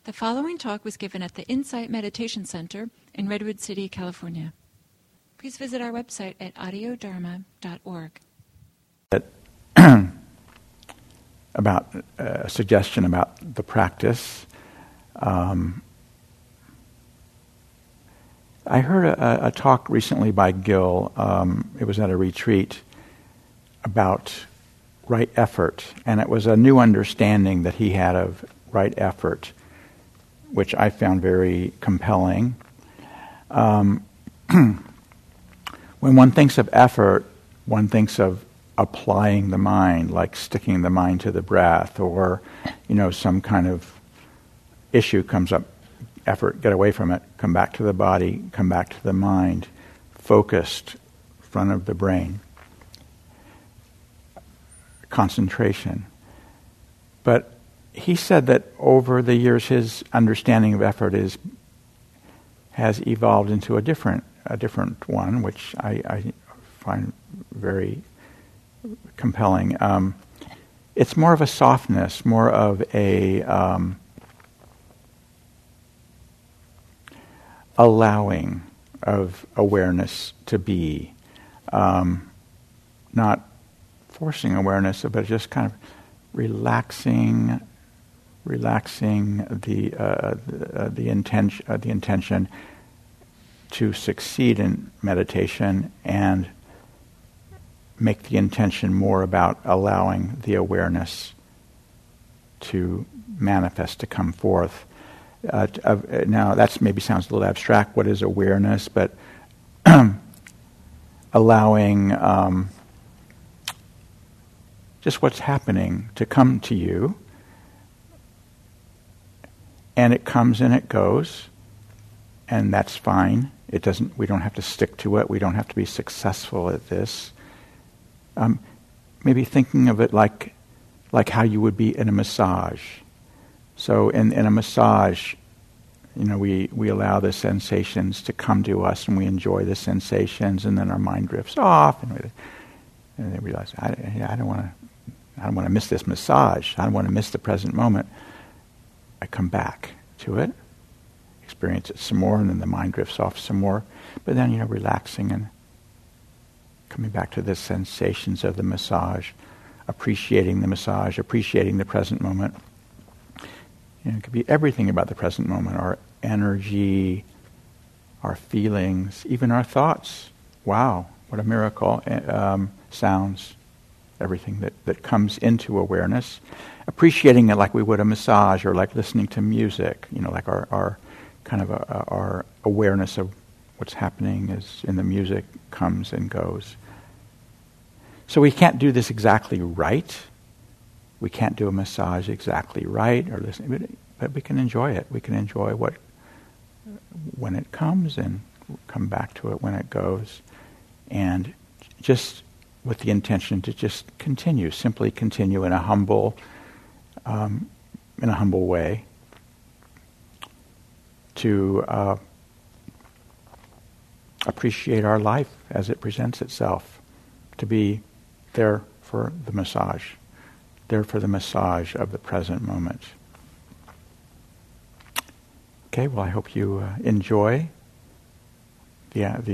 The following talk was given at the Insight Meditation Center in Redwood City, California. Please visit our website at audiodharma.org. About a suggestion about the practice. I heard a talk recently by Gil. It was at a retreat about right effort, and it was a new understanding that he had of right effort, which I found very compelling. When one thinks of effort, one thinks of applying the mind, like sticking the mind to the breath, or, some kind of issue comes up, effort, get away from it, come back to the body, come back to the mind, focused, front of the brain, concentration. But he said that over the years his understanding of effort has evolved into a different one, which I find very compelling. It's more of a softness, more of a allowing of awareness to be, not forcing awareness, but just kind of relaxing the intention to succeed in meditation, and make the intention more about allowing the awareness to manifest, to come forth. Now, that maybe sounds a little abstract. What is awareness? But allowing just what's happening to come to you, and it comes and it goes, and that's fine. It doesn't. We don't have to stick to it. We don't have to be successful at this. Maybe thinking of it like how you would be in a massage. So in a massage, we allow the sensations to come to us, and we enjoy the sensations, and then our mind drifts off, and they realize, I don't want to miss this massage. I don't want to miss the present moment. I come back to it, experience it some more, and then the mind drifts off some more. But then, relaxing and coming back to the sensations of the massage, appreciating the massage, appreciating the present moment. It could be everything about the present moment, our energy, our feelings, even our thoughts. Wow, what a miracle. Sounds, everything that comes into awareness. Appreciating it like we would a massage, or like listening to music, like our kind of our awareness of what's happening is in the music comes and goes. So we can't do this exactly right. We can't do a massage exactly right, or listen, but we can enjoy it. We can enjoy when it comes, and come back to it when it goes, and just with the intention to just continue, simply continue in a humble way to appreciate our life as it presents itself, to be there for the massage of the present moment. Okay, well, I hope you enjoy the